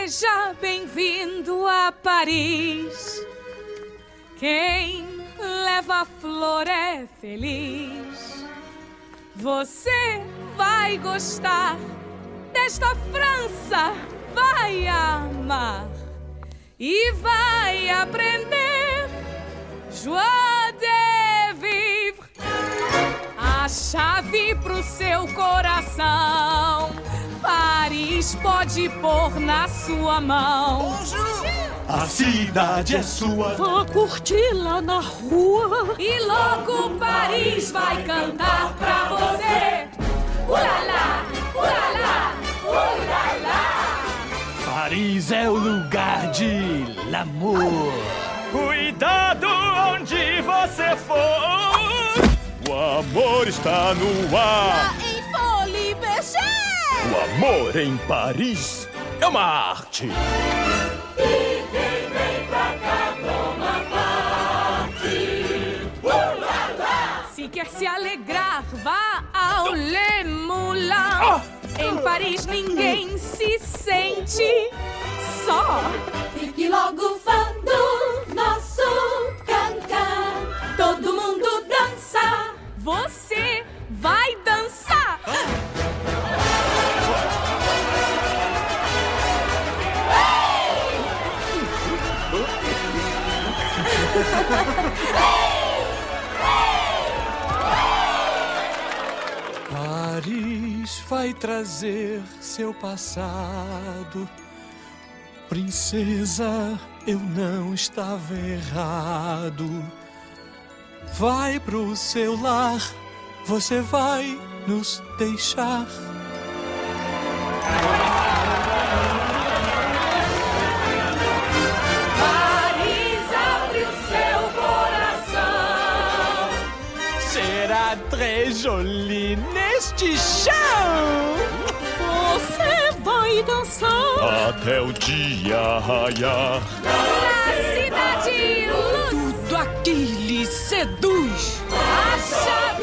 Seja bem-vindo a Paris. Quem leva a flor é feliz. Você vai gostar desta França, vai amar e vai aprender joie de vivre. A chave pro seu coração Paris pode pôr na sua mão. A cidade é sua. Vá curti-la na rua. E logo Paris vai cantar pra você. Ulala, ulala, ulala. Paris é o lugar de l'amour. Cuidado onde você for. O amor está no ar. Em Folie Bergère. O amor em Paris é uma arte. E quem vem pra cá toma parte. Ulala. Se quer se alegrar, vá ao Le Moulin. Em Paris ninguém se sente só. Fique logo fã do nosso cancan. Todo mundo dança. Você vai dançar. Paris vai trazer seu passado. Princesa, eu não estava errado. Vai pro seu lar, você vai nos deixar. Paris abre o seu coração. Será très joli neste chão. Você vai dançar. Até o dia raiar. Na cidade luz, Tudo aqui lhe seduz. a chave